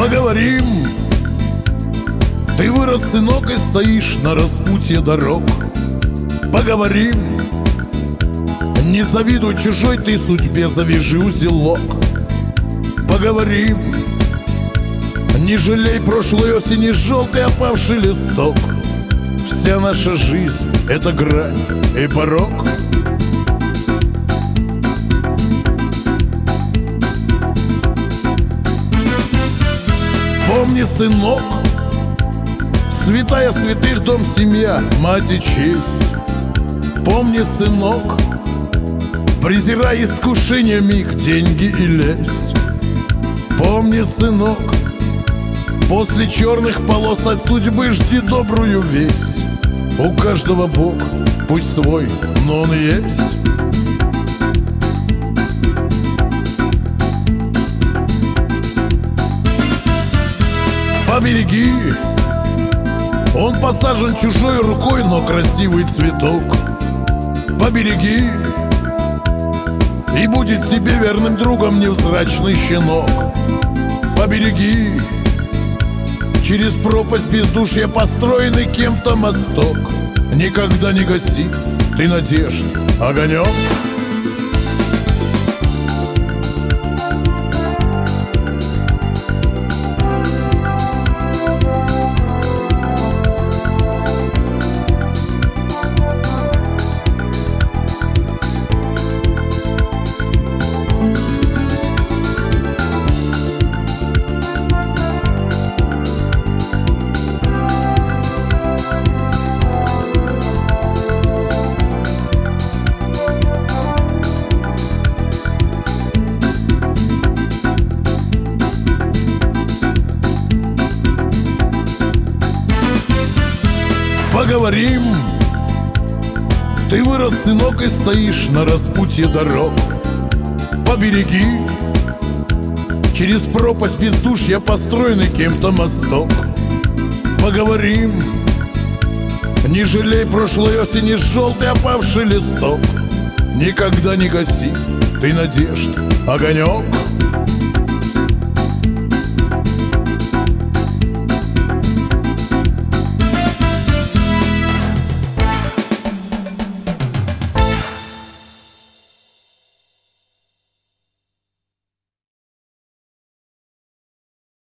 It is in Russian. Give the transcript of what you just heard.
Поговорим. Ты вырос, сынок, и стоишь на распутье дорог. Поговорим. Не завидуй чужой ты судьбе, завяжи узелок. Поговорим. Не жалей прошлой осени желтый опавший листок. Вся наша жизнь — это грань и порог. Помни, сынок, святая святых, дом, семья, мать и честь. Помни, сынок, презирай искушение миг, деньги и лесть. Помни, сынок, после черных полос от судьбы жди добрую весть. У каждого Бог, пусть свой, но он есть. Побереги, он посажен чужой рукой, но красивый цветок. Побереги, и будет тебе верным другом невзрачный щенок. Побереги, через пропасть бездушья построенный кем-то мосток. Никогда не гаси ты надежд огонек. Поговорим. Ты вырос, сынок, и стоишь на распутье дорог. Побереги, через пропасть бездушья построенный кем-то мосток. Поговорим. Не жалей прошлой осени желтый опавший листок. Никогда не гаси ты надежд огонек.